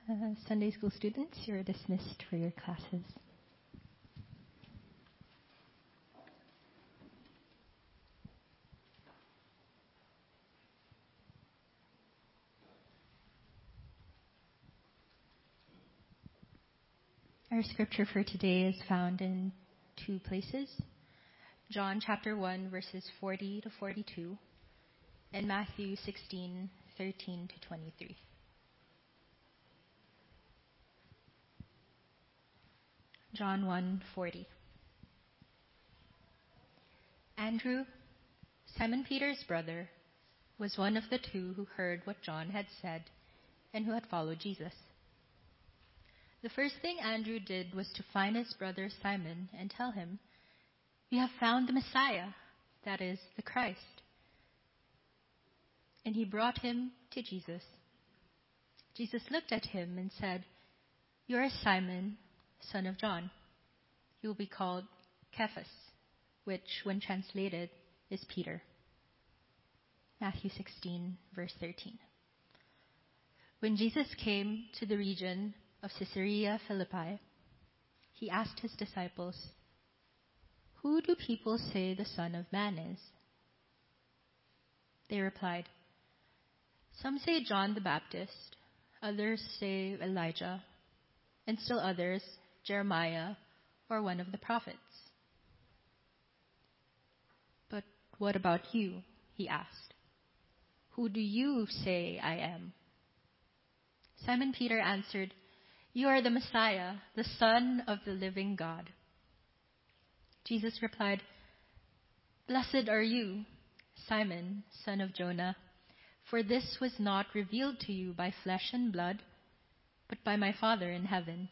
Sunday school students, you're dismissed for your classes. Our scripture for today is found in two places. John chapter 1, verses 40 to 42, and Matthew 16, 13 to 23. John 1:40. Andrew, Simon Peter's brother, was one of the two who heard what John had said and who had followed Jesus. The first thing Andrew did was to find his brother Simon and tell him, "We have found the Messiah, that is, the Christ." And he brought him to Jesus. Jesus looked at him and said, "You are Simon, son of John. You will be called Cephas," which, when translated, is Peter. Matthew 16, verse 13. When Jesus came to the region of Caesarea Philippi, he asked his disciples, "Who do people say the Son of Man is?" They replied, "Some say John the Baptist, others say Elijah, and still others, Jeremiah, or one of the prophets." "But what about you?" he asked. "Who do you say I am?" Simon Peter answered, "You are the Messiah, the Son of the living God." Jesus replied, "Blessed are you, Simon, son of Jonah, for this was not revealed to you by flesh and blood, but by my Father in heaven.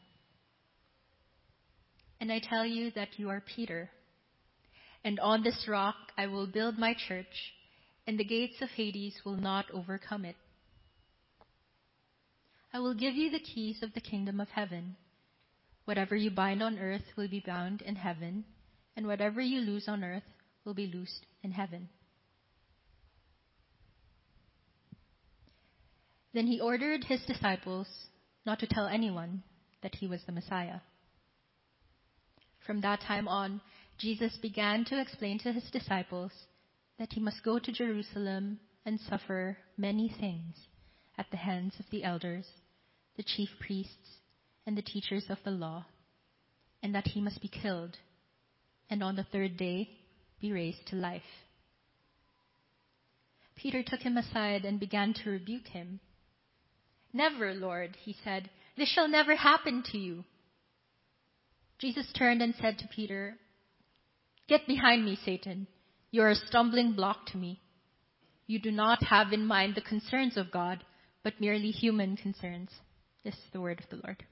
And I tell you that you are Peter, and on this rock I will build my church, and the gates of Hades will not overcome it. I will give you the keys of the kingdom of heaven. Whatever you bind on earth will be bound in heaven, and whatever you loose on earth will be loosed in heaven." Then he ordered his disciples not to tell anyone that he was the Messiah. From that time on, Jesus began to explain to his disciples that he must go to Jerusalem and suffer many things at the hands of the elders, the chief priests, and the teachers of the law, and that he must be killed, and on the third day be raised to life. Peter took him aside and began to rebuke him. "Never, Lord," he said, "this shall never happen to you." Jesus turned and said to Peter, "Get behind me, Satan. You are a stumbling block to me. You do not have in mind the concerns of God, but merely human concerns." This is the word of the Lord.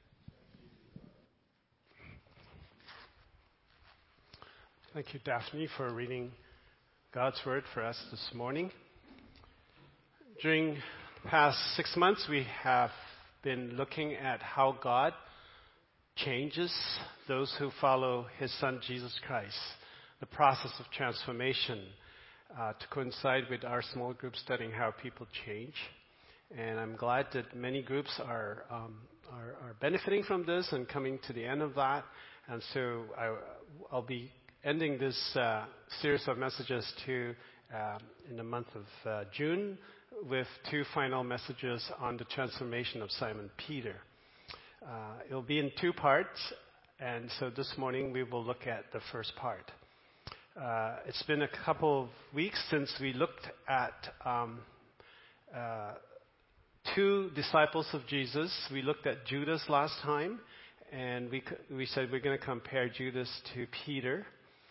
Thank you, Daphne, for reading God's word for us this morning. During the past 6 months, we have been looking at how God changes those who follow his son, Jesus Christ. The process of transformation to coincide with our small group studying how people change. And I'm glad that many groups are benefiting from this and coming to the end of that. And so I'll be ending this series of messages in the month of June with 2 final messages on the transformation of Simon Peter. It'll be in 2 parts, and so this morning we will look at the first part. It's been a couple of weeks since we looked at 2 disciples of Jesus. We looked at Judas last time, and we said we're going to compare Judas to Peter,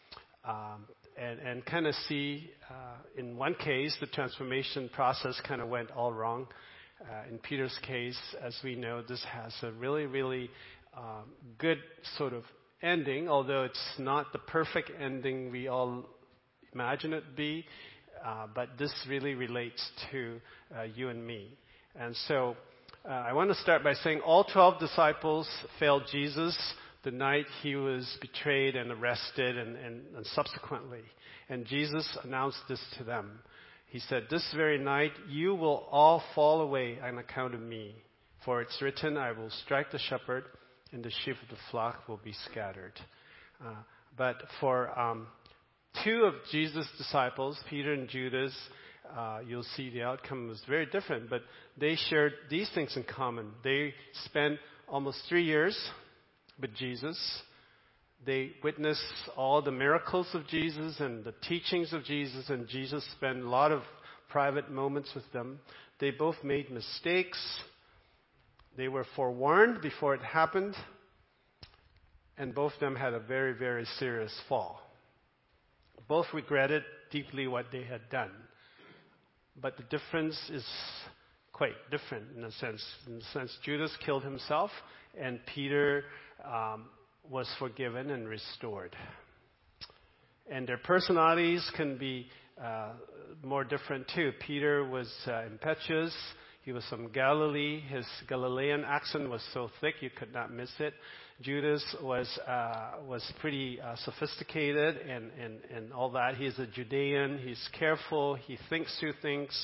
and kind of see, in one case, the transformation process kind of went all wrong. In Peter's case, as we know, this has a really, really good sort of ending, although it's not the perfect ending we all imagine it be, but this really relates to you and me. And so I want to start by saying all 12 disciples failed Jesus the night he was betrayed and arrested and subsequently. And Jesus announced this to them. He said, "This very night you will all fall away on account of me." For it's written, I will strike the shepherd, and the sheep of the flock will be scattered. But for two of Jesus' disciples, Peter and Judas, you'll see the outcome was very different. But they shared these things in common. They spent almost 3 years with Jesus. They witnessed all the miracles of Jesus and the teachings of Jesus, and Jesus spent a lot of private moments with them. They both made mistakes. They were forewarned before it happened, and both of them had a very, very serious fall. Both regretted deeply what they had done. But the difference is quite different in a sense. In the sense, Judas killed himself, and Peter was forgiven and restored. And their personalities can be more different too. Peter was impetuous. He was from Galilee. His Galilean accent was so thick you could not miss it. Judas was pretty sophisticated and all that. He's a Judean. He's careful. He thinks through things.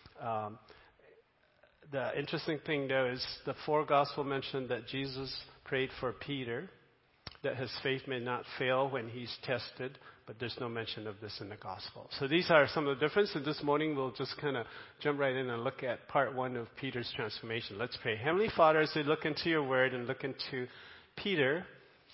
The interesting thing, though, is the four gospel mention that Jesus prayed for Peter, that his faith may not fail when he's tested, but there's no mention of this in the gospel. So these are some of the differences. And this morning we'll just kind of jump right in and look at part one of Peter's transformation. Let's pray. Heavenly Father, as we look into your word and look into Peter,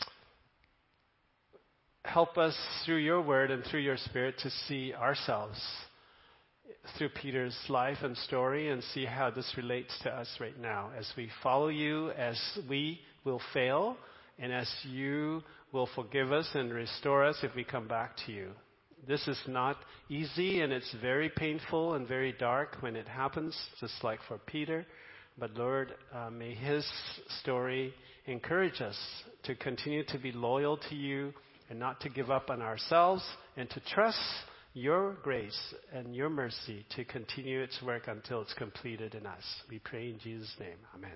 help us through your word and through your spirit to see ourselves through Peter's life and story and see how this relates to us right now. As we follow you, as we will fail, and as you will forgive us and restore us if we come back to you. This is not easy, and it's very painful and very dark when it happens, just like for Peter. But Lord, may his story encourage us to continue to be loyal to you and not to give up on ourselves and to trust your grace and your mercy to continue its work until it's completed in us. We pray in Jesus' name. Amen.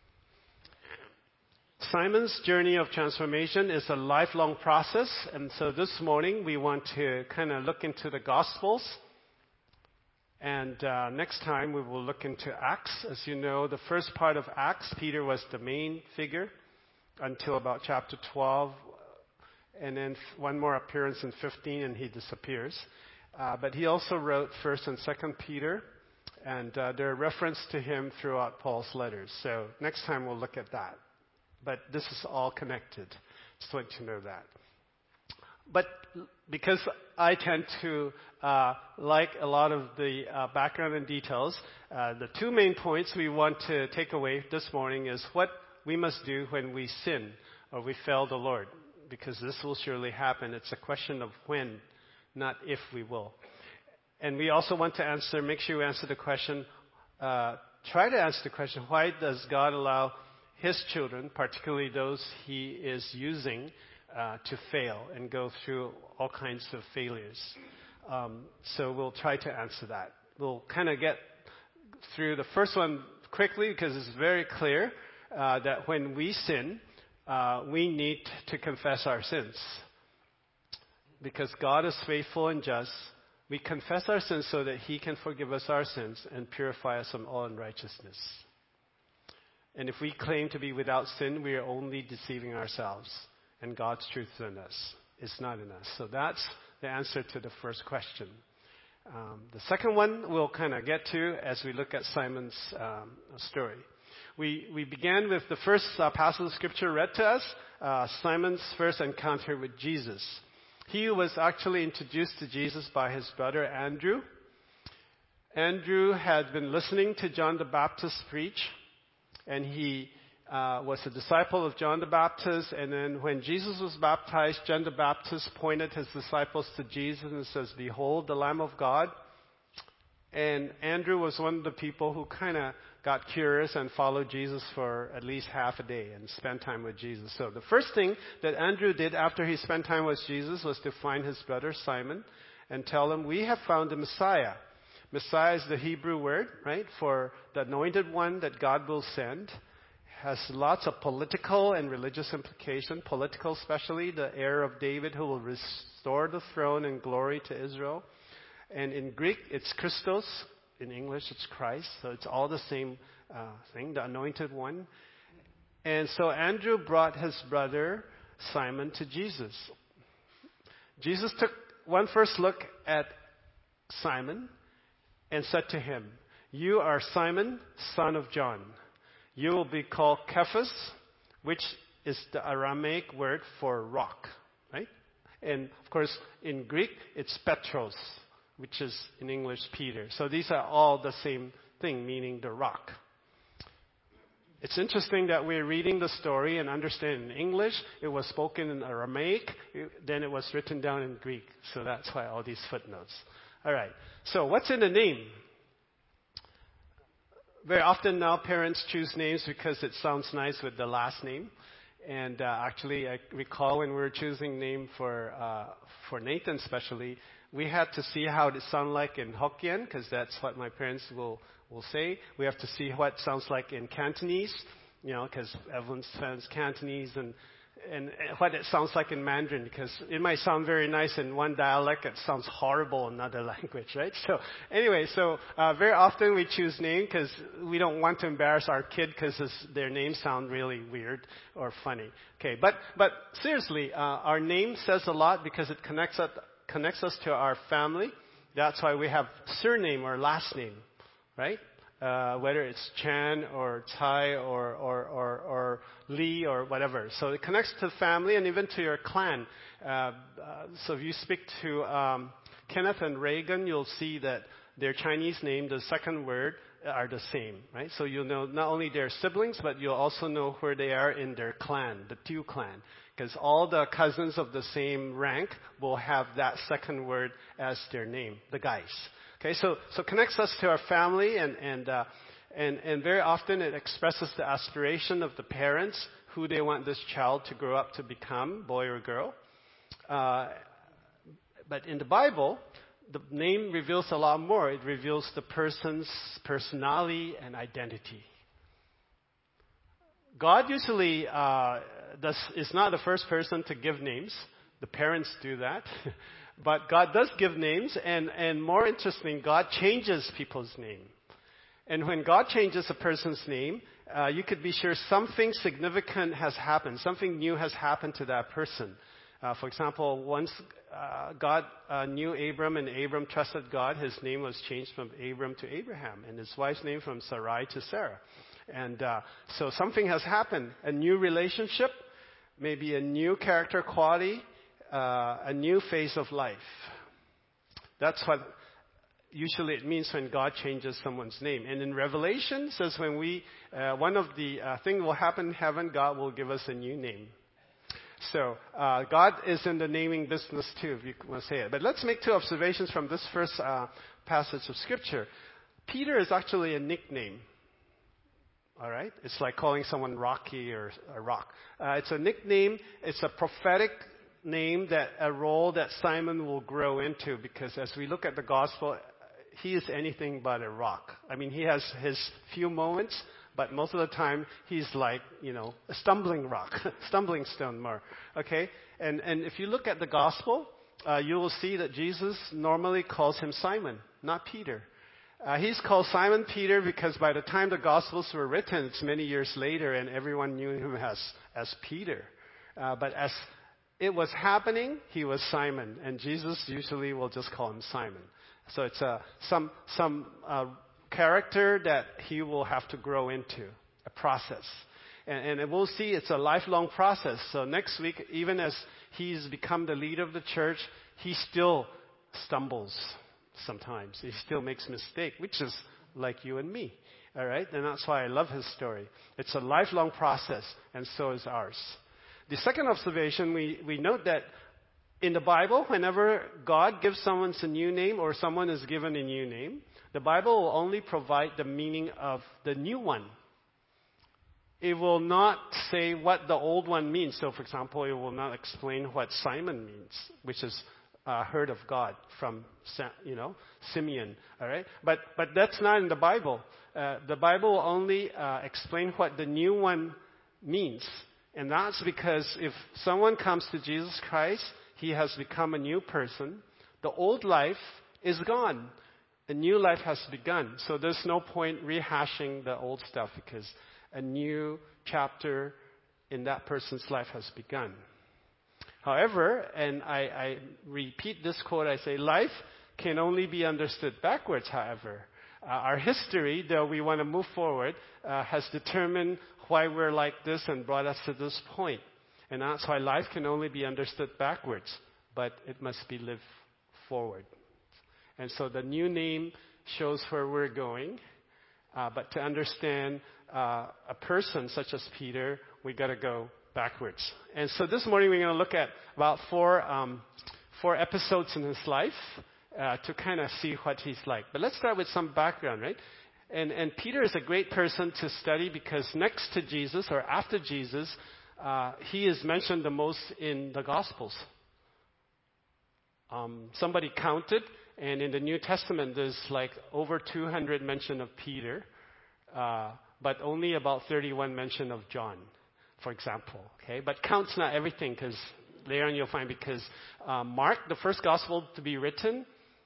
Simon's journey of transformation is a lifelong process, and so this morning we want to kind of look into the Gospels, and next time we will look into Acts. As you know, the first part of Acts, Peter was the main figure until about chapter 12, and then one more appearance in 15, and he disappears. But he also wrote 1st and 2nd Peter, and there are references to him throughout Paul's letters. So next time we'll look at that. But this is all connected. Just want you to know that. But because I tend to like a lot of the background and details, the two main points we want to take away this morning is what we must do when we sin or we fail the Lord. Because this will surely happen. It's a question of when, not if we will. And we also want to make sure we answer the question, try to answer the question, why does God allow his children, particularly those he is using, to fail and go through all kinds of failures? So we'll try to answer that. We'll kind of get through the first one quickly because it's very clear that when we sin, we need to confess our sins. Because God is faithful and just, we confess our sins so that he can forgive us our sins and purify us from all unrighteousness. And if we claim to be without sin, we are only deceiving ourselves. And God's truth is in us. It's not in us. So that's the answer to the first question. The second one we'll kind of get to as we look at Simon's story. We began with the first passage of Scripture read to us, Simon's first encounter with Jesus. He was actually introduced to Jesus by his brother Andrew. Andrew had been listening to John the Baptist preach, and he was a disciple of John the Baptist. And then when Jesus was baptized, John the Baptist pointed his disciples to Jesus and says, "Behold, the Lamb of God." And Andrew was one of the people who kind of got curious and followed Jesus for at least half a day and spent time with Jesus. So the first thing that Andrew did after he spent time with Jesus was to find his brother Simon and tell him, "We have found the Messiah." Messiah is the Hebrew word, right, for the anointed one that God will send. Has lots of political and religious implication. Political, especially the heir of David who will restore the throne and glory to Israel. And in Greek, it's Christos. In English, it's Christ. So it's all the same thing, the anointed one. And so Andrew brought his brother Simon to Jesus. Jesus took one first look at Simon and said to him, "You are Simon, son of John. You will be called Cephas," which is the Aramaic word for rock, right? And of course, in Greek, it's Petros, which is in English Peter. So these are all the same thing, meaning the rock. It's interesting that we're reading the story and understand in English. It was spoken in Aramaic, then it was written down in Greek. So that's why all these footnotes. All right. So what's in the name? Very often now parents choose names because it sounds nice with the last name. And actually, I recall when we were choosing name for Nathan especially, we had to see how it sounds like in Hokkien, because that's what my parents will say. We have to see what it sounds like in Cantonese, because Evelyn speaks Cantonese, and what it sounds like in Mandarin, because it might sound very nice in one dialect, it sounds horrible in another language, right? So anyway, very often we choose name because we don't want to embarrass our kid because their names sound really weird or funny. Okay, but seriously, our name says a lot because it connects us to our family. That's why we have surname or last name, right? Whether it's Chan or Tsai or Lee or whatever. So it connects to the family and even to your clan. So if you speak to Kenneth and Reagan, you'll see that their Chinese name, the second word, are the same, right? So you'll know not only their siblings, but you'll also know where they are in their clan, the Tu clan. Because all the cousins of the same rank will have that second word as their name, the guys. Okay, so connects us to our family, and very often it expresses the aspiration of the parents, who they want this child to grow up to become, boy or girl. But in the Bible, the name reveals a lot more. It reveals the person's personality and identity. God usually is not the first person to give names. The parents do that. But God does give names, and more interesting, God changes people's name. And when God changes a person's name, you could be sure something significant has happened. Something new has happened to that person. For example, once God knew Abram and Abram trusted God, his name was changed from Abram to Abraham, and his wife's name from Sarai to Sarah. And so something has happened. A new relationship, maybe a new character quality, a new phase of life. That's what usually it means when God changes someone's name. And in Revelation, it says when one of the things will happen in heaven, God will give us a new name. So God is in the naming business too, if you want to say it. But let's make two observations from this first passage of Scripture. Peter is actually a nickname. All right? It's like calling someone Rocky or Rock. It's a nickname. It's a prophetic name, a role that Simon will grow into, because as we look at the gospel, he is anything but a rock. I mean, he has his few moments, but most of the time he's like, a stumbling rock, stumbling stone more. Okay? And if you look at the gospel, you will see that Jesus normally calls him Simon, not Peter. He's called Simon Peter because by the time the Gospels were written, it's many years later, and everyone knew him as Peter. But as it was happening, he was Simon, and Jesus usually will just call him Simon. So it's some character that he will have to grow into, a process. And we'll see it's a lifelong process. So next week, even as he's become the leader of the church, he still stumbles. Sometimes he still makes mistakes, which is like you and me. All right? And that's why I love his story. It's a lifelong process, and so is ours. The second observation, we note that in the Bible, whenever God gives someone a new name or someone is given a new name, the Bible will only provide the meaning of the new one. It will not say what the old one means. So, for example, it will not explain what Simon means, which is heard of God from Simeon. All right, but that's not in the Bible. The Bible will only explain what the new one means, and that's because if someone comes to Jesus Christ, he has become a new person. The old life is gone. A new life has begun. So there's no point rehashing the old stuff because a new chapter in that person's life has begun. However, and I repeat this quote, I say, life can only be understood backwards, however. Our history, though we want to move forward, has determined why we're like this and brought us to this point. And that's why life can only be understood backwards, but it must be lived forward. And so the new name shows where we're going. But to understand a person such as Peter, we got to go backwards. And so this morning we're going to look at about four episodes in his life to kind of see what he's like. But let's start with some background, right? And Peter is a great person to study because next to Jesus or after Jesus, he is mentioned the most in the Gospels. Somebody counted, and in the New Testament there's like over 200 mention of Peter, but only about 31 mention of John, for example. Okay, but count's not everything because later on you'll find because Mark, the first Gospel to be written,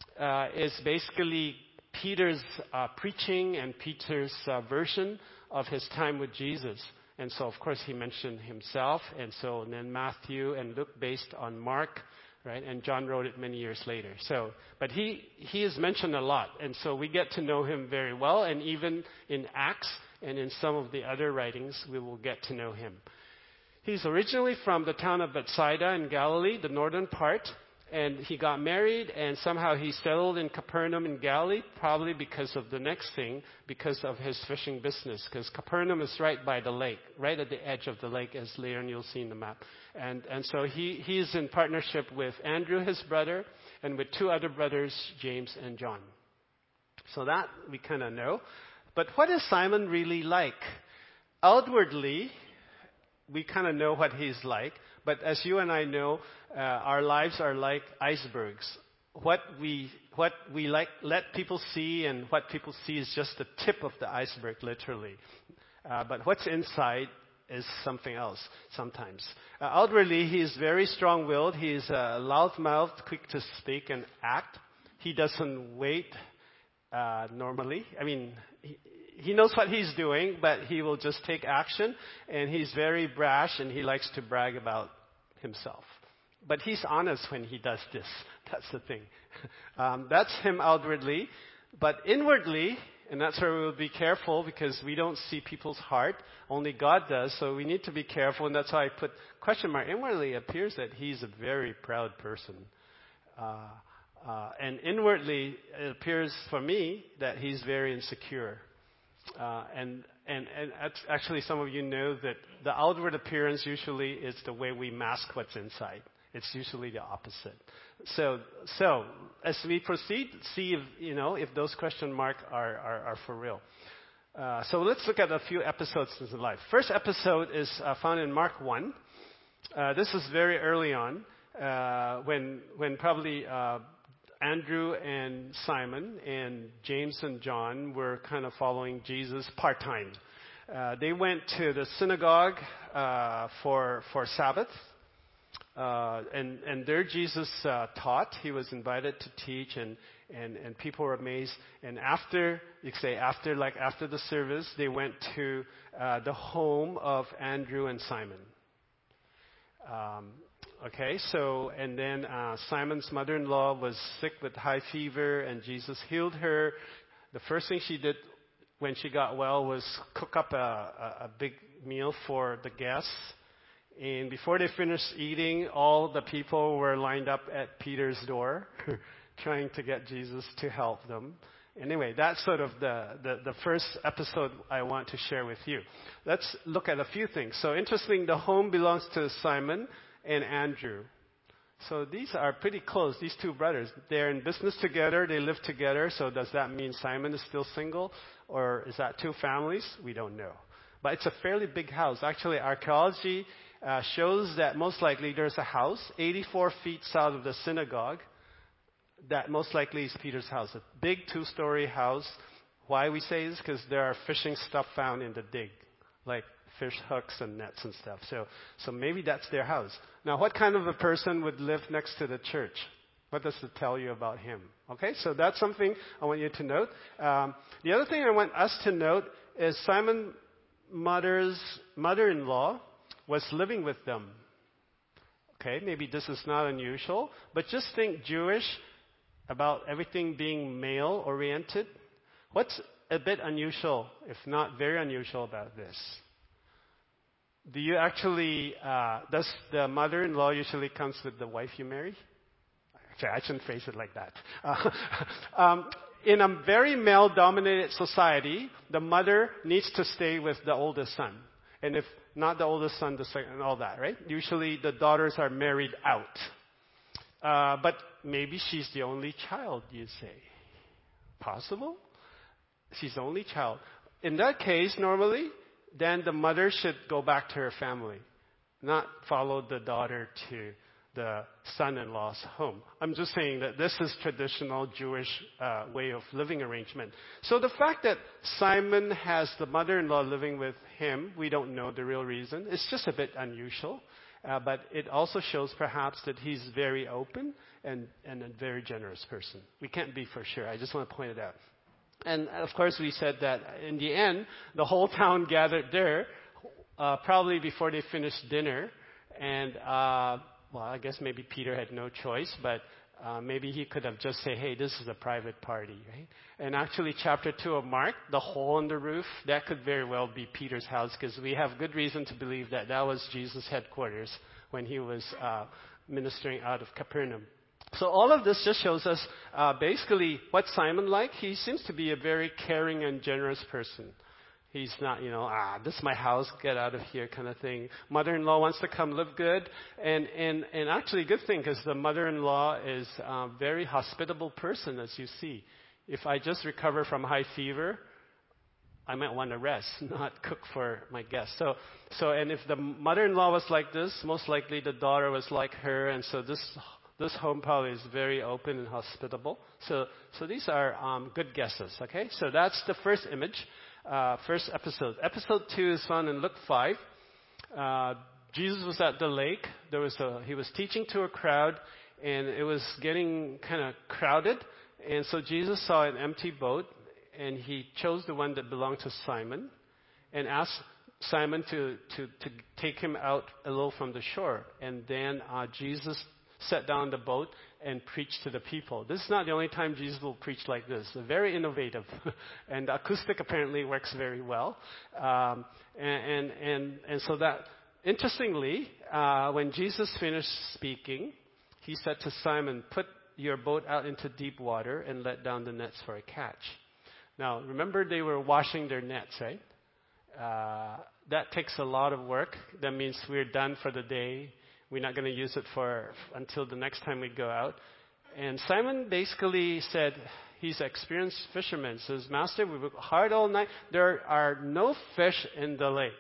is basically Peter's preaching and Peter's version of his time with Jesus. And so, of course, he mentioned himself. And then Matthew and Luke based on Mark, right? And John wrote it many years later. But he is mentioned a lot. And so we get to know him very well. And even in Acts and in some of the other writings, we will get to know him. He's originally from the town of Bethsaida in Galilee, the northern part. And he got married, and somehow he settled in Capernaum in Galilee, probably because of the next thing, because of his fishing business. Because Capernaum is right by the lake, right at the edge of the lake, as later on you'll see in the map. And so he's in partnership with Andrew, his brother, and with two other brothers, James and John. So that we kind of know. But what is Simon really like? Outwardly, we kind of know what he's like. But as you and I know, our lives are like icebergs. What we let people see, and what people see is just the tip of the iceberg, literally. But what's inside is something else sometimes. Outwardly, he is very strong-willed. He is loud-mouthed, quick to speak and act. He doesn't wait normally. I mean, he knows what he's doing, but he will just take action. And he's very brash, and he likes to brag about himself. But he's honest when he does this. That's the thing. That's him outwardly. But inwardly, and that's where we'll be careful because we don't see people's heart. Only God does. So we need to be careful. And that's why I put question mark. Inwardly, it appears that he's a very proud person. And inwardly, it appears for me that he's very insecure. And actually, some of you know that the outward appearance usually is the way we mask what's inside. It's usually the opposite. So as we proceed, see if those question marks are for real. So let's look at a few episodes in his life. First episode is found in Mark 1. This is very early on when probably Andrew and Simon and James and John were kind of following Jesus part-time. They went to the synagogue for Sabbath. And there Jesus taught. He was invited to teach, and people were amazed. And after the service, they went to the home of Andrew and Simon. And then Simon's mother-in-law was sick with high fever, and Jesus healed her. The first thing she did when she got well was cook up a big meal for the guests. And before they finished eating, all the people were lined up at Peter's door, trying to get Jesus to help them. Anyway, that's sort of the first episode I want to share with you. Let's look at a few things. So interesting, the home belongs to Simon and Andrew. So these are pretty close, these two brothers. They're in business together, they live together. So does that mean Simon is still single? Or is that two families? We don't know. But it's a fairly big house. Actually, archaeology shows that most likely there's a house 84 feet south of the synagogue that most likely is Peter's house. A big 2-story house. Why we say this? Because there are fishing stuff found in the dig, like fish hooks and nets and stuff. So maybe that's their house. Now, what kind of a person would live next to the church? What does it tell you about him? Okay, so that's something I want you to note. The other thing I want us to note is Simon's mother-in-law was living with them. Okay, maybe this is not unusual, but just think Jewish about everything being male-oriented. What's a bit unusual, if not very unusual about this? Do you actually, does the mother-in-law usually comes with the wife you marry? Actually, I shouldn't phrase it like that. In a very male-dominated society, the mother needs to stay with the oldest son. And if not the oldest son, the second, and all that, right? Usually the daughters are married out. But maybe she's the only child, you say. Possible? She's the only child. In that case, normally, then the mother should go back to her family, not follow the daughter to the son-in-law's home. I'm just saying that this is traditional Jewish way of living arrangement. So the fact that Simon has the mother-in-law living with him, we don't know the real reason. It's just a bit unusual. But it also shows perhaps that he's very open and a very generous person. We can't be for sure. I just want to point it out. And of course we said that in the end, the whole town gathered there, probably before they finished dinner. And, well, I guess maybe Peter had no choice, but maybe he could have just said, hey, this is a private party, right? And actually, chapter 2 of Mark, the hole in the roof, that could very well be Peter's house, because we have good reason to believe that that was Jesus' headquarters when he was ministering out of Capernaum. So all of this just shows us basically what Simon like. He seems to be a very caring and generous person. He's not, this is my house, get out of here kind of thing. Mother-in-law wants to come live good. And actually a good thing, because the mother-in-law is a very hospitable person, as you see. If I just recover from high fever, I might want to rest, not cook for my guests. And if the mother-in-law was like this, most likely the daughter was like her. And so this home probably is very open and hospitable. So these are good guesses, okay? So that's the first image. First episode. Episode 2 is found in Luke 5. Jesus was at the lake. He was teaching to a crowd, and it was getting kind of crowded. And so Jesus saw an empty boat, and he chose the one that belonged to Simon, and asked Simon to take him out a little from the shore. And then Jesus sat down in the boat and preached to the people. This is not the only time Jesus will preach like this. Very innovative. And the acoustic apparently works very well. And so that, interestingly, when Jesus finished speaking, he said to Simon, put your boat out into deep water and let down the nets for a catch. Now, remember they were washing their nets, right? That takes a lot of work. That means we're done for the day. We're not going to use it until the next time we go out. And Simon basically said, he's an experienced fisherman. Says, Master, we worked hard all night. There are no fish in the lake.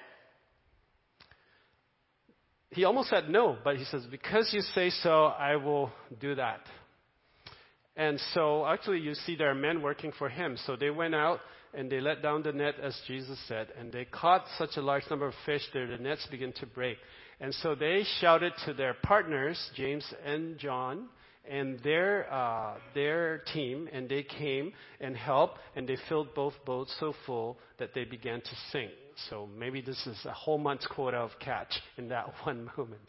He almost said no, but he says, because you say so, I will do that. And so actually you see there are men working for him. So they went out and they let down the net as Jesus said. And they caught such a large number of fish that the nets began to break. And so they shouted to their partners, James and John, and their team, and they came and helped, and they filled both boats so full that they began to sink. So maybe this is a whole month's quota of catch in that one moment.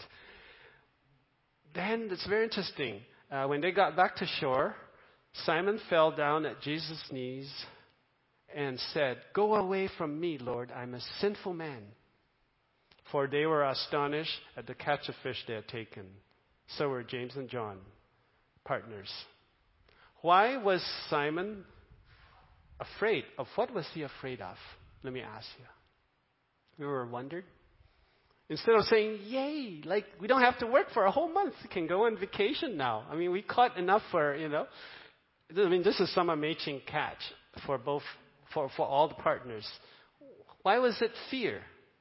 Then it's very interesting. When they got back to shore, Simon fell down at Jesus' knees and said, "Go away from me, Lord, I'm a sinful man." For they were astonished at the catch of fish they had taken. So were James and John, partners. Why was Simon afraid? Of what was he afraid of? Let me ask you. You ever wondered? Instead of saying, yay, like we don't have to work for a whole month. We can go on vacation now. I mean, we caught enough for, this is some amazing catch for all the partners. Why was it fear?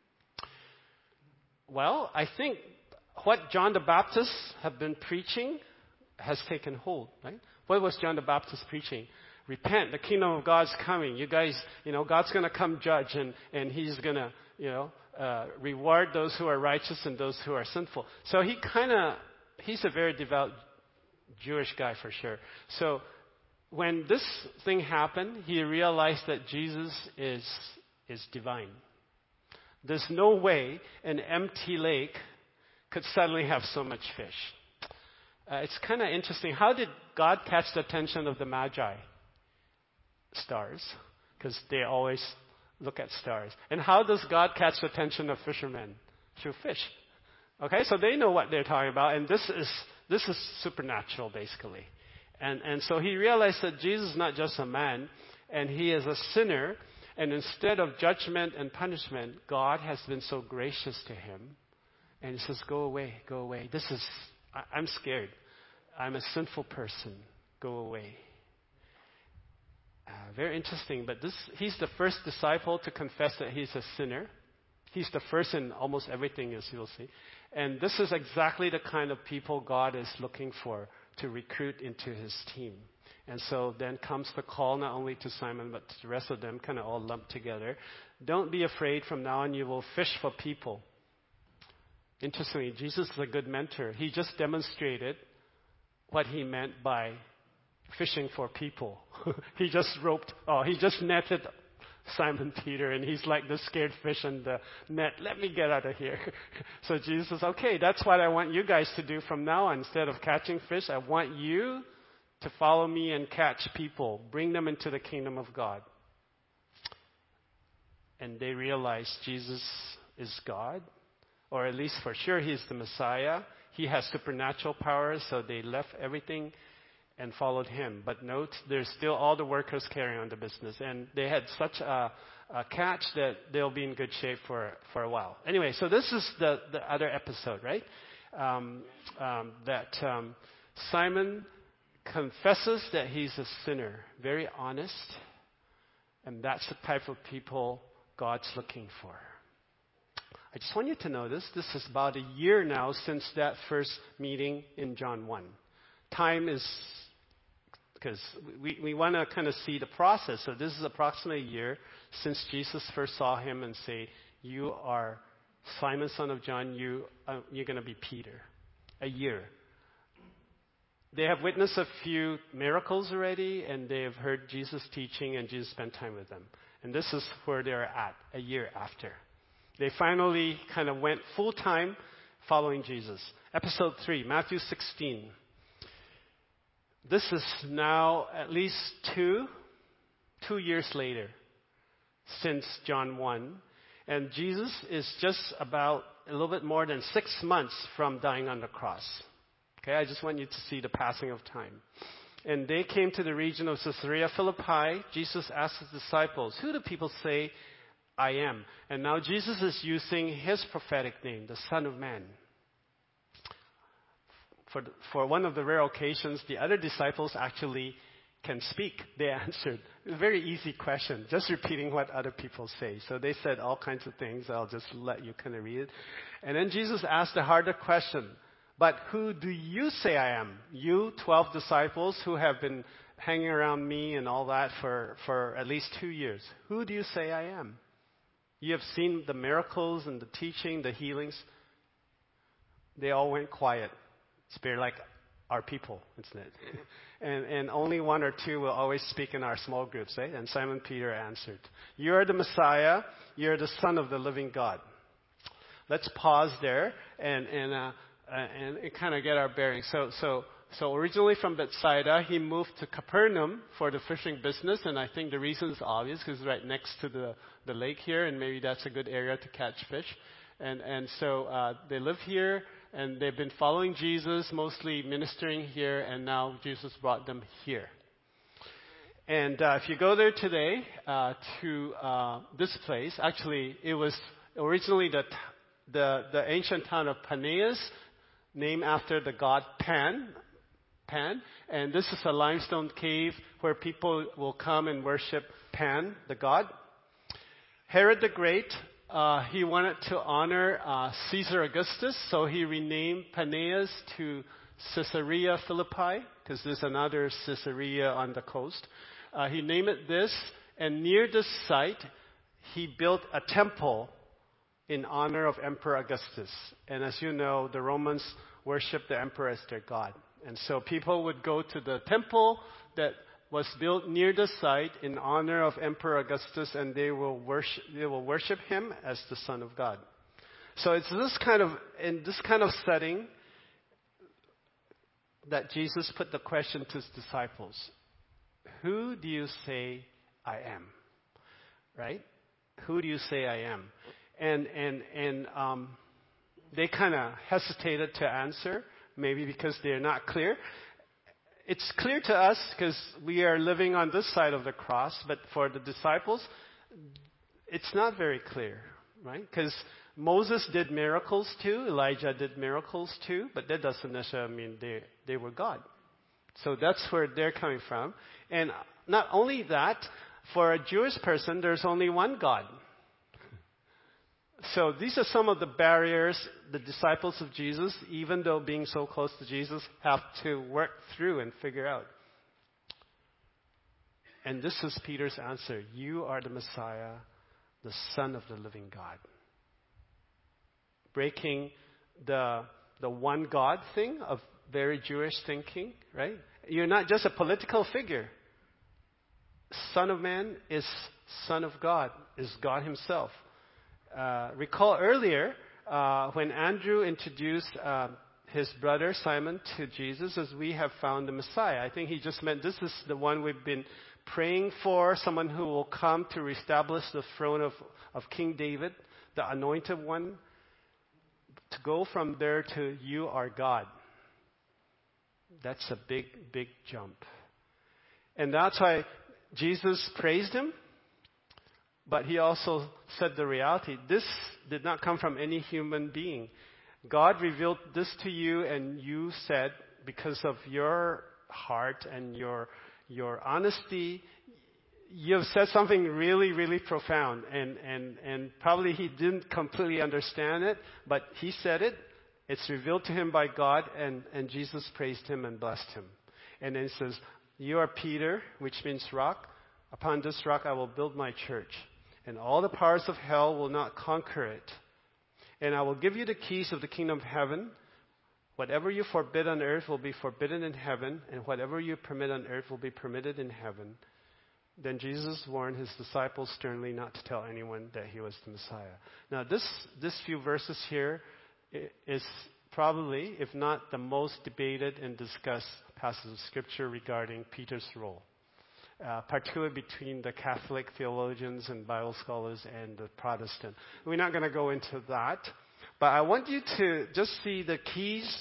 Well, I think what John the Baptist have been preaching has taken hold, right? What was John the Baptist preaching? Repent, the kingdom of God's coming. You guys, God's going to come judge, and he's going to, reward those who are righteous and those who are sinful. So he's a very devout Jewish guy for sure. So when this thing happened, he realized that Jesus is divine. There's no way an empty lake could suddenly have so much fish. It's kind of interesting. How did God catch the attention of the Magi? Stars, because they always look at stars. And how does God catch the attention of fishermen? Through fish. Okay, so they know what they're talking about, and this is supernatural, basically. And so he realized that Jesus is not just a man, and he is a sinner. And instead of judgment and punishment, God has been so gracious to him. And he says, go away, go away. I'm scared. I'm a sinful person. Go away. Very interesting. But he's the first disciple to confess that he's a sinner. He's the first in almost everything, as you'll see. And this is exactly the kind of people God is looking for to recruit into his team. And so then comes the call not only to Simon, but to the rest of them, kind of all lumped together. Don't be afraid. From now on, you will fish for people. Interestingly, Jesus is a good mentor. He just demonstrated what he meant by fishing for people. He just netted Simon Peter, and he's like the scared fish in the net. Let me get out of here. So Jesus says, okay, that's what I want you guys to do from now on. Instead of catching fish, I want you to follow me and catch people. Bring them into the kingdom of God. And they realize Jesus is God, or at least for sure he's the Messiah. He has supernatural powers, so they left everything and followed him. But note, there's still all the workers carrying on the business. And they had such a catch that they'll be in good shape for a while. Anyway, so this is the other episode, right? Simon confesses that he's a sinner. Very honest. And that's the type of people God's looking for. I just want you to know this. This is about a year now since that first meeting in John 1. Time is, because we want to kind of see the process. So this is approximately a year since Jesus first saw him and say, you are Simon, son of John, you're going to be Peter. A year. They have witnessed a few miracles already, and they have heard Jesus teaching, and Jesus spent time with them. And this is where they're at, a year after. They finally kind of went full time following Jesus. Episode 3, Matthew 16. This is now at least two years later since John 1. And Jesus is just about a little bit more than 6 months from dying on the cross. Okay, I just want you to see the passing of time. And they came to the region of Caesarea Philippi. Jesus asked his disciples, who do people say I am? And now Jesus is using his prophetic name, the Son of Man. For one of the rare occasions, the other disciples actually can speak. They answered. A very easy question, just repeating what other people say. So they said all kinds of things. I'll just let you kind of read it. And then Jesus asked a harder question. But who do you say I am? You, 12 disciples who have been hanging around me and all that for at least 2 years. Who do you say I am? You have seen the miracles and the teaching, the healings. They all went quiet. It's like our people, isn't it? and only one or two will always speak in our small groups, right? And Simon Peter answered, you are the Messiah. You are the Son of the living God. Let's pause there and kind of get our bearings. So originally from Bethsaida, he moved to Capernaum for the fishing business, and I think the reason is obvious because it's right next to the lake here, and maybe that's a good area to catch fish. And so they live here, and they've been following Jesus, mostly ministering here, and now Jesus brought them here. And if you go there today to this place, actually it was originally the ancient town of Paneas, named after the god Pan. And this is a limestone cave where people will come and worship Pan, the god. Herod the Great, he wanted to honor Caesar Augustus, so he renamed Paneas to Caesarea Philippi, because there's another Caesarea on the coast. He named it this, and near this site, he built a temple in honor of Emperor Augustus. And as you know, the Romans worship the emperor as their god. And so people would go to the temple that was built near the site in honor of Emperor Augustus, and they will worship him as the Son of God. So it's in this kind of setting that Jesus put the question to his disciples. Who do you say I am? Right? Who do you say I am? And they kind of hesitated to answer, maybe because they're not clear. It's clear to us because we are living on this side of the cross, but for the disciples, it's not very clear, right? Because Moses did miracles too, Elijah did miracles too, but that doesn't necessarily mean they were God. So that's where they're coming from. And not only that, for a Jewish person, there's only one God. So these are some of the barriers the disciples of Jesus, even though being so close to Jesus, have to work through and figure out. And this is Peter's answer. You are the Messiah, the Son of the living God. Breaking the one God thing of very Jewish thinking, right? You're not just a political figure. Son of Man is Son of God, is God himself. Recall earlier when Andrew introduced his brother Simon to Jesus as we have found the Messiah. I think he just meant this is the one we've been praying for, someone who will come to reestablish the throne of King David, the anointed one. To go from there to you are God. That's a big, big jump. And that's why Jesus praised him. But he also said the reality. This did not come from any human being. God revealed this to you, and you said, because of your heart and your honesty, you have said something really, really profound. And probably he didn't completely understand it, but he said it. It's revealed to him by God, and Jesus praised him and blessed him. And then he says, you are Peter, which means rock. Upon this rock I will build my church. And all the powers of hell will not conquer it. And I will give you the keys of the kingdom of heaven. Whatever you forbid on earth will be forbidden in heaven, and whatever you permit on earth will be permitted in heaven. Then Jesus warned his disciples sternly not to tell anyone that he was the Messiah. Now this few verses here is probably, if not the most debated and discussed passage of Scripture regarding Peter's role. Particularly between the Catholic theologians and Bible scholars and the Protestant. We're not going to go into that, but I want you to just see the keys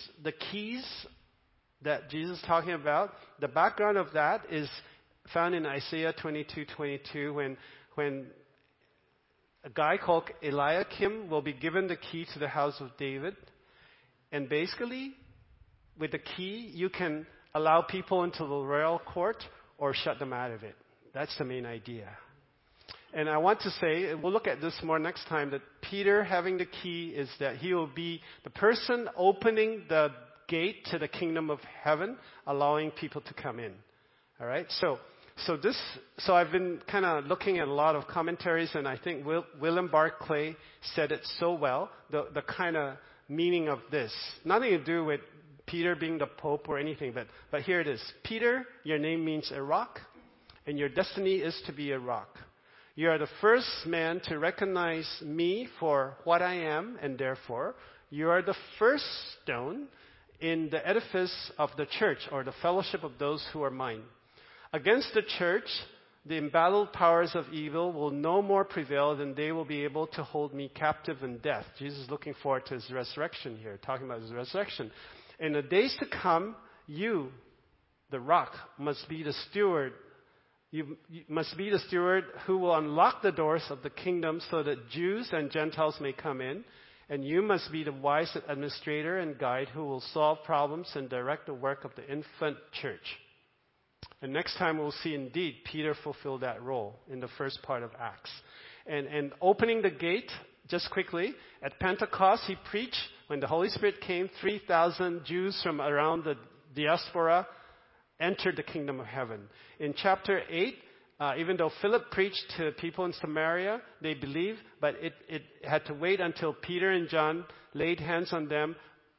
that Jesus is talking about. The background of that is found in Isaiah 22:22, when a guy called Eliakim will be given the key to the house of David, and basically, with the key, you can allow people into the royal court or shut them out of it. That's the main idea. And I want to say, we'll look at this more next time, that Peter having the key is that he will be the person opening the gate to the kingdom of heaven, allowing people to come in. All right? So I've been kind of looking at a lot of commentaries, and I think William Barclay said it so well, the kind of meaning of this. Nothing to do with Peter being the Pope or anything, but here it is. Peter, your name means a rock, and your destiny is to be a rock. You are the first man to recognize me for what I am, and therefore, you are the first stone in the edifice of the church, or the fellowship of those who are mine. Against the church, the embattled powers of evil will no more prevail than they will be able to hold me captive in death. Jesus is looking forward to his resurrection here, talking about his resurrection. In the days to come, you, the rock, must be the steward. You must be the steward who will unlock the doors of the kingdom so that Jews and Gentiles may come in. And you must be the wise administrator and guide who will solve problems and direct the work of the infant church. And next time we'll see indeed Peter fulfill that role in the first part of Acts. And opening the gate, just quickly, at Pentecost he preached. When the Holy Spirit came, 3,000 Jews from around the diaspora entered the kingdom of heaven. In chapter 8, even though Philip preached to people in Samaria, they believed, but it had to wait until Peter and John laid hands on them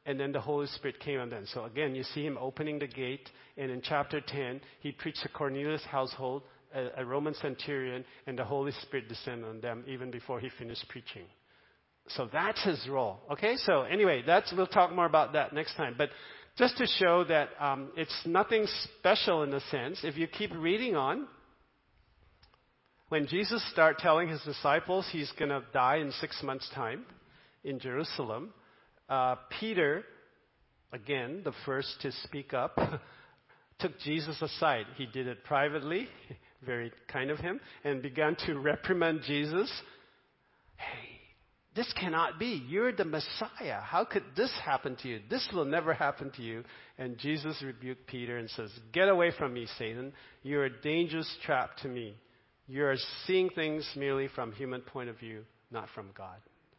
and then the Holy Spirit came on them. So again, you see him opening the gate, and in chapter 10, he preached to Cornelius' household, a Roman centurion, and the Holy Spirit descended on them even before he finished preaching. So that's his role. Okay, so anyway, we'll talk more about that next time. But just to show that it's nothing special in a sense, if you keep reading on, when Jesus started telling his disciples he's going to die in 6 months' time in Jerusalem, Peter, again, the first to speak up, took Jesus aside. He did it privately, very kind of him, and began to reprimand Jesus. Hey, this cannot be. You're the Messiah. How could this happen to you? This will never happen to you. And Jesus rebuked Peter and says, get away from me, Satan. You're a dangerous trap to me. You're seeing things merely from human point of view, not from God.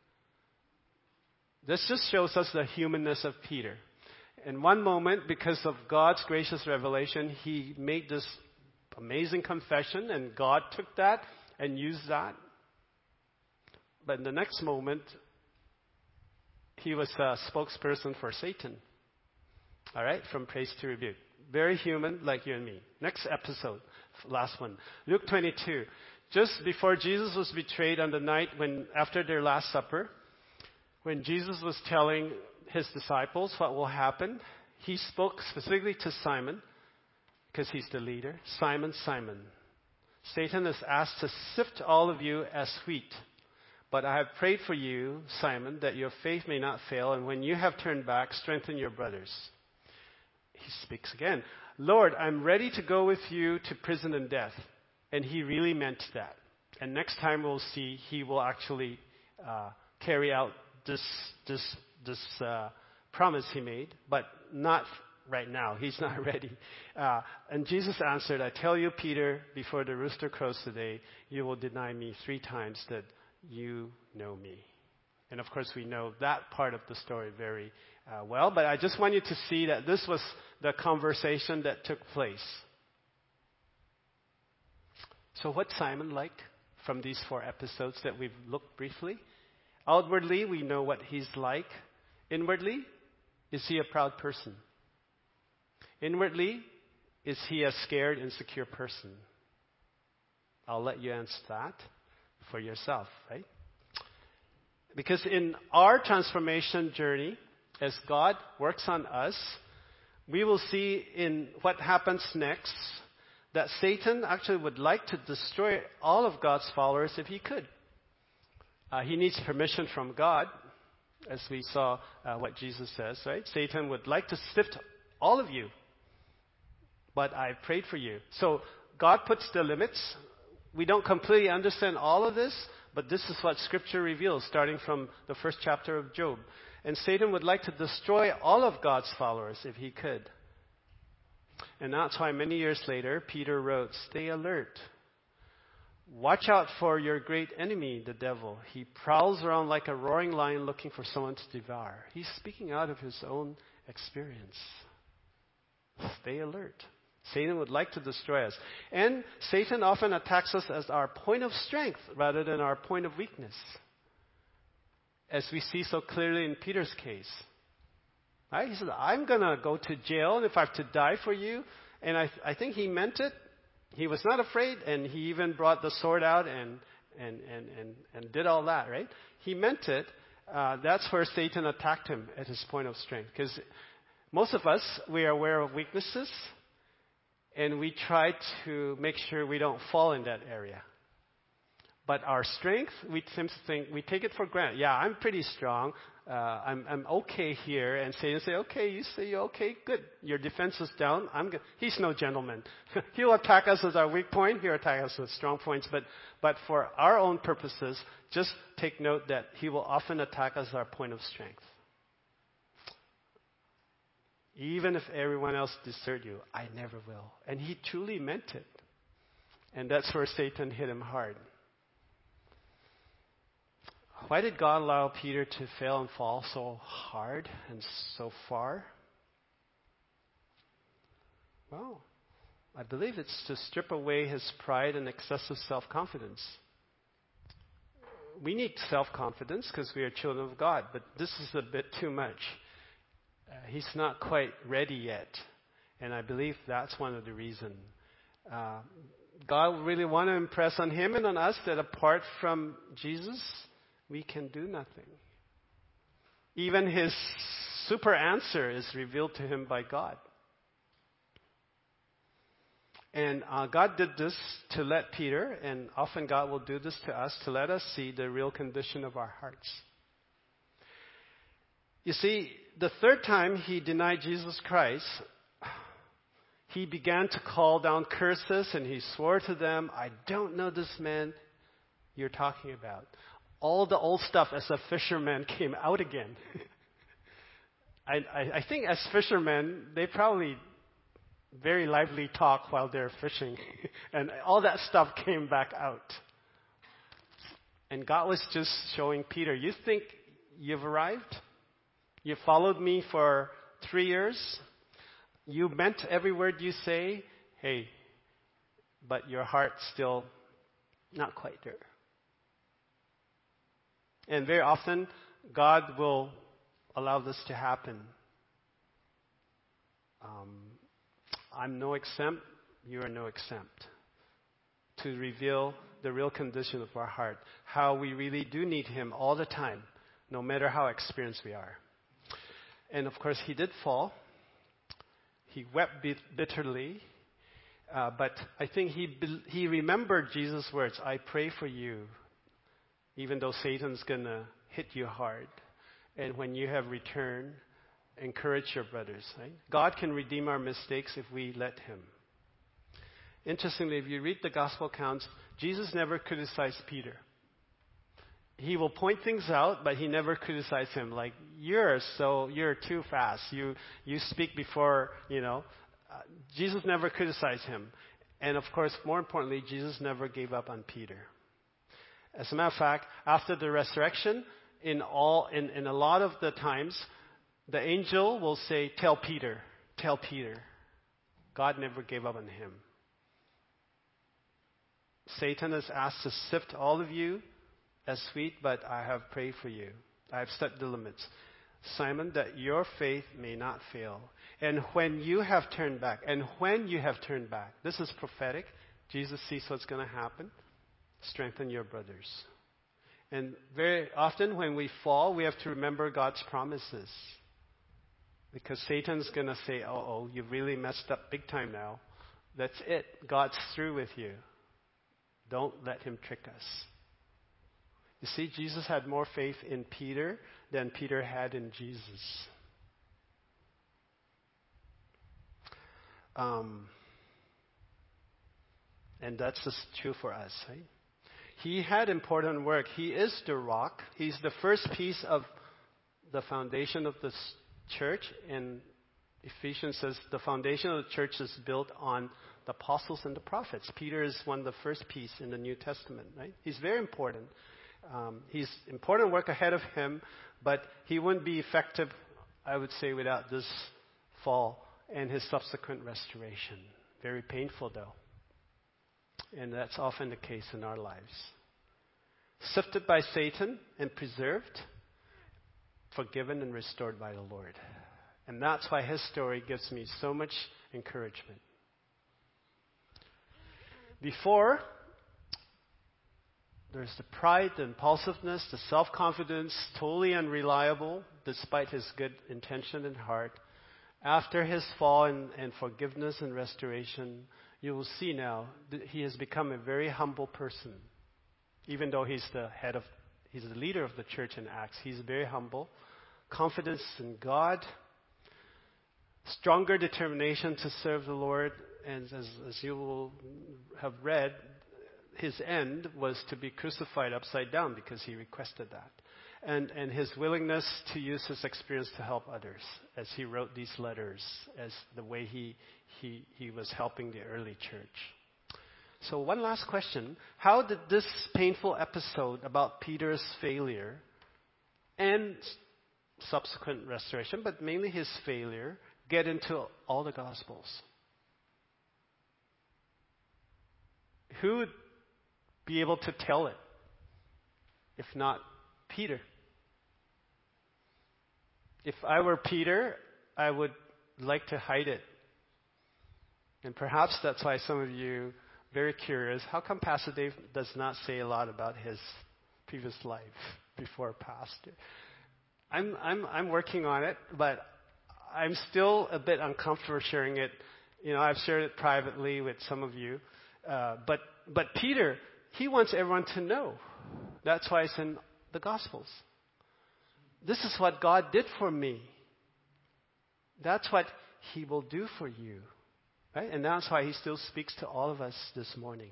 This just shows us the humanness of Peter. In one moment, because of God's gracious revelation, he made this amazing confession, and God took that and used that. But in the next moment, he was a spokesperson for Satan. All right, from praise to rebuke. Very human, like you and me. Next episode, last one. Luke 22. Just before Jesus was betrayed on the night after their Last Supper, when Jesus was telling his disciples what will happen, he spoke specifically to Simon, because he's the leader. Simon, Simon, Satan has asked to sift all of you as wheat. But I have prayed for you, Simon, that your faith may not fail, and when you have turned back, strengthen your brothers. He speaks again. Lord, I'm ready to go with you to prison and death. And he really meant that. And next time we'll see he will actually carry out this promise he made, but not right now. He's not ready. And Jesus answered, I tell you, Peter, before the rooster crows today, you will deny me 3 times that you know me. And of course, we know that part of the story very well. But I just want you to see that this was the conversation that took place. So what's Simon like from these 4 episodes that we've looked briefly? Outwardly, we know what he's like. Inwardly, is he a proud person? Inwardly, is he a scared, insecure person? I'll let you answer that for yourself, right? Because in our transformation journey, as God works on us, we will see in what happens next that Satan actually would like to destroy all of God's followers if he could. He needs permission from God, as we saw what Jesus says, right? Satan would like to sift all of you, but I prayed for you. So God puts the limits. We don't completely understand all of this, but this is what Scripture reveals, starting from the first chapter of Job. And Satan would like to destroy all of God's followers if he could. And that's why many years later, Peter wrote, stay alert. Watch out for your great enemy, the devil. He prowls around like a roaring lion looking for someone to devour. He's speaking out of his own experience. Stay alert. Satan would like to destroy us. And Satan often attacks us as our point of strength rather than our point of weakness. As we see so clearly in Peter's case. Right? He said, I'm going to go to jail and if I have to die for you. And I think he meant it. He was not afraid, and he even brought the sword out and did all that, right? He meant it. That's where Satan attacked him at his point of strength. Because most of us, we are aware of weaknesses, and we try to make sure we don't fall in that area. But our strength, we tend to think, we take it for granted. Yeah, I'm pretty strong. I'm okay here. And Satan say, okay, you say you're okay, good. Your defense is down. I'm good. He's no gentleman. He'll attack us as our weak point. He'll attack us with strong points. But for our own purposes, just take note that he will often attack us as our point of strength. Even if everyone else desert you, I never will. And he truly meant it. And that's where Satan hit him hard. Why did God allow Peter to fail and fall so hard and so far? Well, I believe it's to strip away his pride and excessive self-confidence. We need self-confidence because we are children of God, but this is a bit too much. he's not quite ready yet. And I believe that's one of the reasons. God really want to impress on him and on us that apart from Jesus, we can do nothing. Even his super answer is revealed to him by God. And God did this to let Peter, and often God will do this to us, to let us see the real condition of our hearts. You see, the third time he denied Jesus Christ, he began to call down curses, and he swore to them, I don't know this man you're talking about. All the old stuff as a fisherman came out again. I think as fishermen, they probably very lively talk while they're fishing. And all that stuff came back out. And God was just showing Peter, you think you've arrived? You followed me for 3 years? You meant every word you say? Hey, but your heart's still not quite there. And very often, God will allow this to happen. I'm no exempt, you are no exempt. To reveal the real condition of our heart. How we really do need him all the time, no matter how experienced we are. And of course, he did fall. He wept bitterly. But I think he remembered Jesus' words, I pray for you, even though Satan's going to hit you hard. And when you have returned, encourage your brothers. Right? God can redeem our mistakes if we let him. Interestingly, if you read the gospel accounts, Jesus never criticized Peter. He will point things out, but he never criticized him. Like, you're too fast. You speak before, Jesus never criticized him. And of course, more importantly, Jesus never gave up on Peter. As a matter of fact, after the resurrection, in a lot of the times, the angel will say, tell Peter. God never gave up on him. Satan is asked to sift all of you as wheat, but I have prayed for you. I have set the limits. Simon, that your faith may not fail. And when you have turned back, this is prophetic. Jesus sees what's going to happen. Strengthen your brothers. And very often when we fall, we have to remember God's promises. Because Satan's going to say, you've really messed up big time now. That's it. God's through with you. Don't let him trick us. You see, Jesus had more faith in Peter than Peter had in Jesus. And that's just true for us, right? He had important work. He is the rock. He's the first piece of the foundation of the church. And Ephesians says the foundation of the church is built on the apostles and the prophets. Peter is one of the first piece in the New Testament, right? He's very important. He's important work ahead of him, but he wouldn't be effective, I would say, without this fall and his subsequent restoration. Very painful, though. And that's often the case in our lives. Sifted by Satan and preserved, forgiven and restored by the Lord. And that's why his story gives me so much encouragement. Before, there's the pride, the impulsiveness, the self-confidence, totally unreliable, despite his good intention and heart. After his fall and forgiveness and restoration, you will see now that he has become a very humble person. Even though he's the leader of the church in Acts, he's very humble. Confidence in God, stronger determination to serve the Lord, and as you will have read, his end was to be crucified upside down because he requested that. And his willingness to use his experience to help others as he wrote these letters, as the way he was helping the early church. So one last question. How did this painful episode about Peter's failure and subsequent restoration, but mainly his failure, get into all the Gospels? Who would be able to tell it, if not Peter? If I were Peter, I would like to hide it. And perhaps that's why some of you very curious, how come Pastor Dave does not say a lot about his previous life before pastor? I'm working on it, but I'm still a bit uncomfortable sharing it. I've shared it privately with some of you. But Peter, he wants everyone to know. That's why it's in the Gospels. This is what God did for me. That's what He will do for you. Right? And that's why He still speaks to all of us this morning.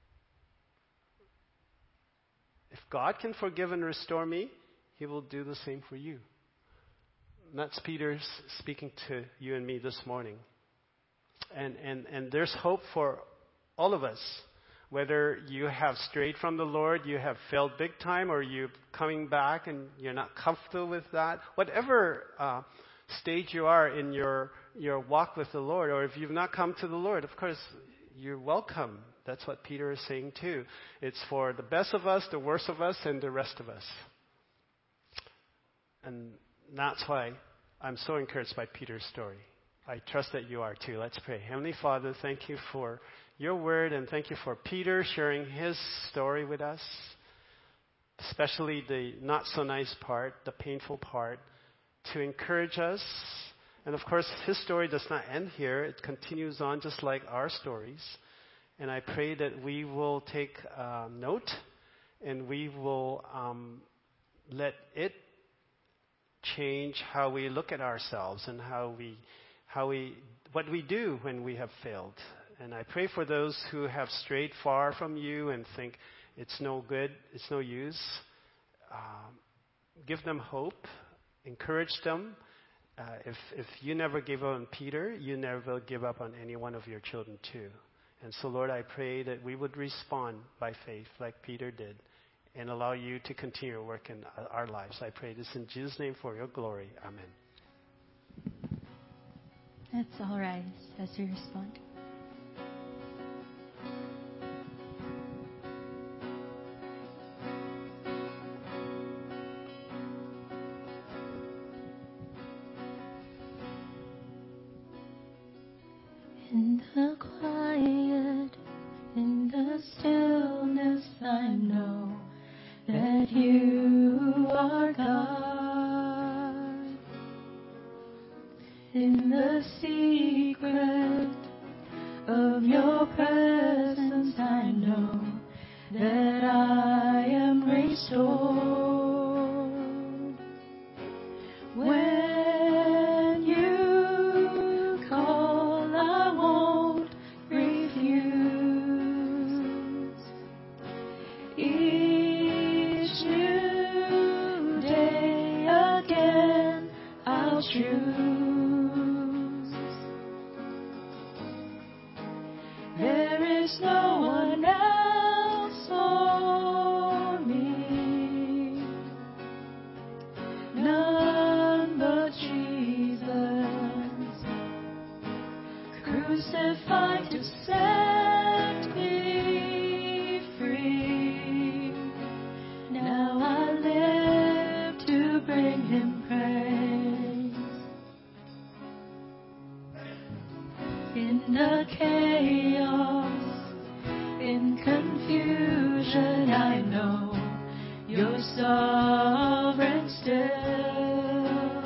If God can forgive and restore me, He will do the same for you. And that's Peter speaking to you and me this morning. And there's hope for all of us. Whether you have strayed from the Lord, you have failed big time, or you're coming back and you're not comfortable with that. Whatever stage you are in your walk with the Lord, or if you've not come to the Lord, of course, you're welcome. That's what Peter is saying too. It's for the best of us, the worst of us, and the rest of us. And that's why I'm so encouraged by Peter's story. I trust that you are too. Let's pray. Heavenly Father, thank you for your word, and thank you for Peter sharing his story with us, especially the not so nice part, the painful part, to encourage us. And of course, his story does not end here. It continues on just like our stories. And I pray that we will take note, and we will let it change how we look at ourselves and what we do when we have failed. And I pray for those who have strayed far from you and think it's no good, it's no use. Give them hope, encourage them. If you never give up on Peter, you never will give up on any one of your children too. And so, Lord, I pray that we would respond by faith like Peter did and allow you to continue to work in our lives. I pray this in Jesus' name for your glory. Amen. Let's all rise as we respond. In the quiet, in the stillness, I know that you are God. In the secret of your presence, I know that I am restored. When you call, I won't refuse. Each new day again, I'll choose. There is no one else for me, none but Jesus, crucified to set me free. Now I live to bring Him praise. In the chaos, in confusion, I know you're sovereign still.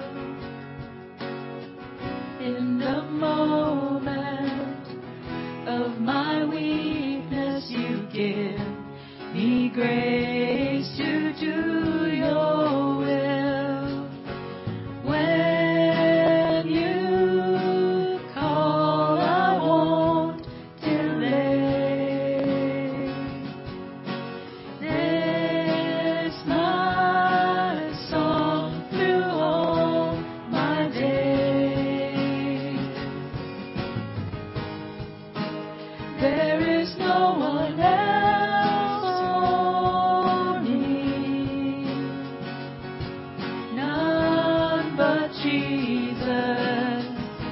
In the moment of my weakness, you give me grace to do your will. When you call, I won't delay. This my song through all my days. There is no one else for me, none but Jesus,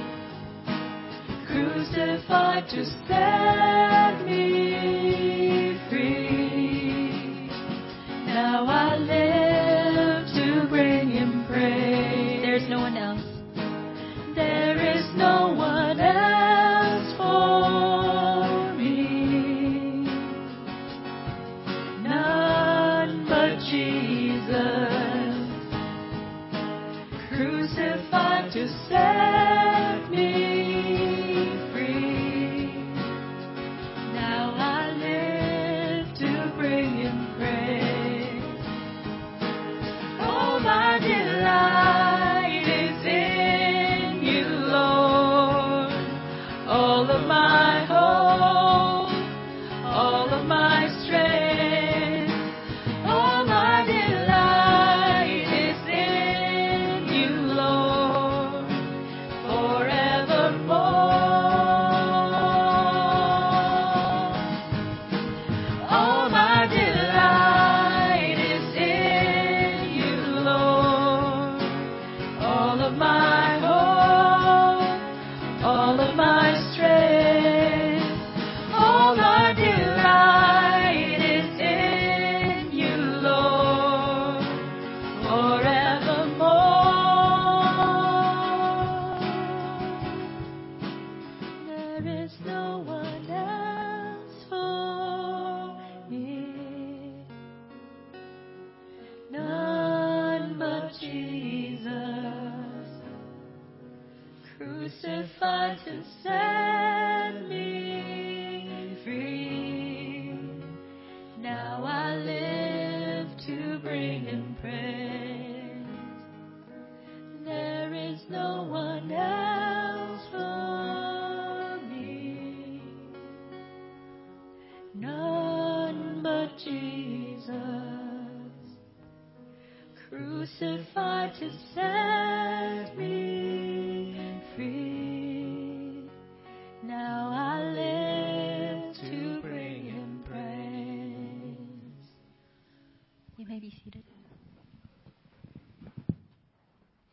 crucified to set me free. Now I live to bring Him praise. There's no one else. crucified to set me free. Now I live to bring Him praise. All my delight is in You, Lord. All of my hope, all of my strength, all my delight is in You, Lord, forevermore. All my delight is in You, Lord. All of my hope, all of my strength, all my delight is in You, Lord, forevermore. There is no one else for me, none but Jesus, crucified to set me free. Now I live to bring Him praise. There is no one else for me, none but Jesus, crucified to set me free.